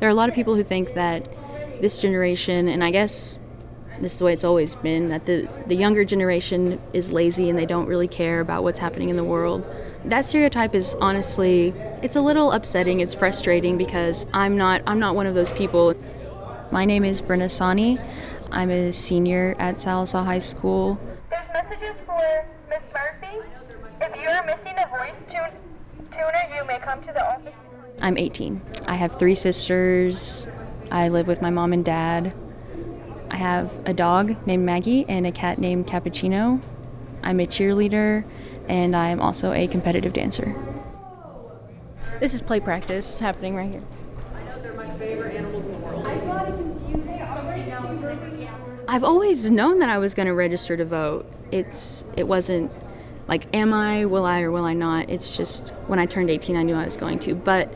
There are a lot of people who think that this generation, and I guess this is the way it's always been, that the younger generation is lazy and they don't really care about what's happening in the world. That stereotype is honestly, it's a little upsetting, it's frustrating because I'm not one of those people. My name is Brenna Sani. I'm a senior at Sallisaw High School. There's messages for Miss Murphy. If you are missing a voice tuner, you may come to the office. I'm 18. I have 3 sisters. I live with my mom and dad. I have a dog named Maggie and a cat named Cappuccino. I'm a cheerleader, and I'm also a competitive dancer. This is play practice happening right here. I know they're my favorite animals in the world. I've always known that I was going to register to vote. It wasn't like, am I, will I, or will I not? It's just when I turned 18, I knew I was going to. But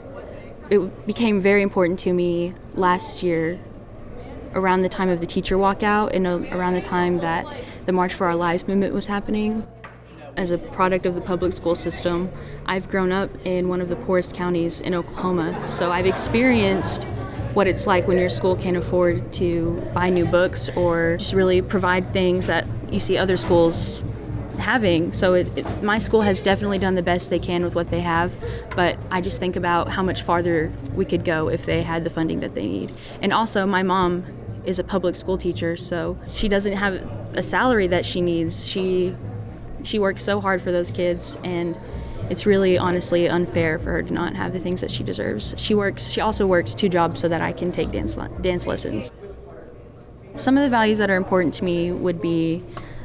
it became very important to me last year around the time of the teacher walkout and around the time that the March for Our Lives movement was happening. As a product of the public school system, I've grown up in one of the poorest counties in Oklahoma, so I've experienced what it's like when your school can't afford to buy new books or just really provide things that you see other schools having. So my school has definitely done the best they can with what they have, but I just think about how much farther we could go if they had the funding that they need. And also, my mom is a public school teacher, so she doesn't have a salary that she needs. She works so hard for those kids, and it's really honestly unfair for her to not have the things that she deserves. She also works 2 jobs so that I can take dance lessons. Some of the values that are important to me would be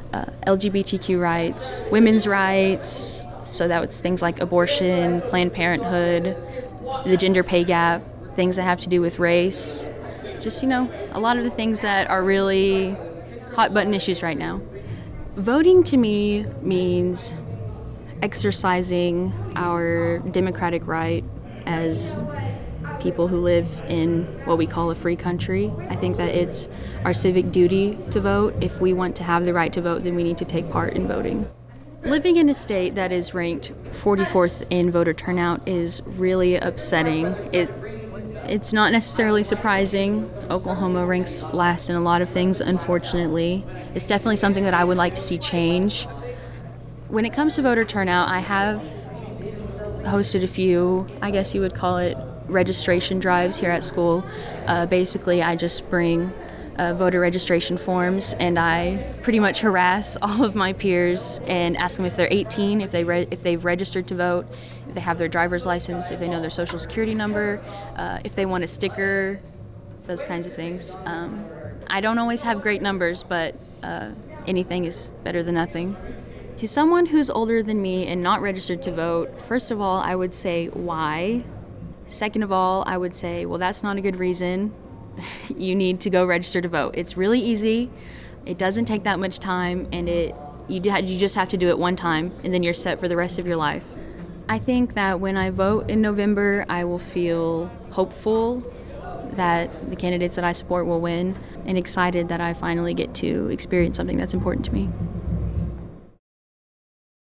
LGBTQ rights, women's rights, so that was things like abortion, Planned Parenthood, the gender pay gap, things that have to do with race. Just, a lot of the things that are really hot button issues right now. Voting to me means exercising our democratic right as people who live in what we call a free country. I think that it's our civic duty to vote. If we want to have the right to vote, then we need to take part in voting. Living in a state that is ranked 44th in voter turnout is really upsetting. It's not necessarily surprising. Oklahoma ranks last in a lot of things, unfortunately. It's definitely something that I would like to see change. When it comes to voter turnout, I have hosted a few, I guess you would call it, registration drives here at school. Basically, I just bring voter registration forms, and I pretty much harass all of my peers and ask them if they're 18, if they've registered to vote, if they have their driver's license, if they know their social security number, if they want a sticker, those kinds of things. I don't always have great numbers, but anything is better than nothing. To someone who's older than me and not registered to vote, first of all, I would say, why? Second of all, I would say, well, that's not a good reason. You need to go register to vote. It's really easy. It doesn't take that much time, and you just have to do it one time, and then you're set for the rest of your life. I think that when I vote in November, I will feel hopeful that the candidates that I support will win, and excited that I finally get to experience something that's important to me.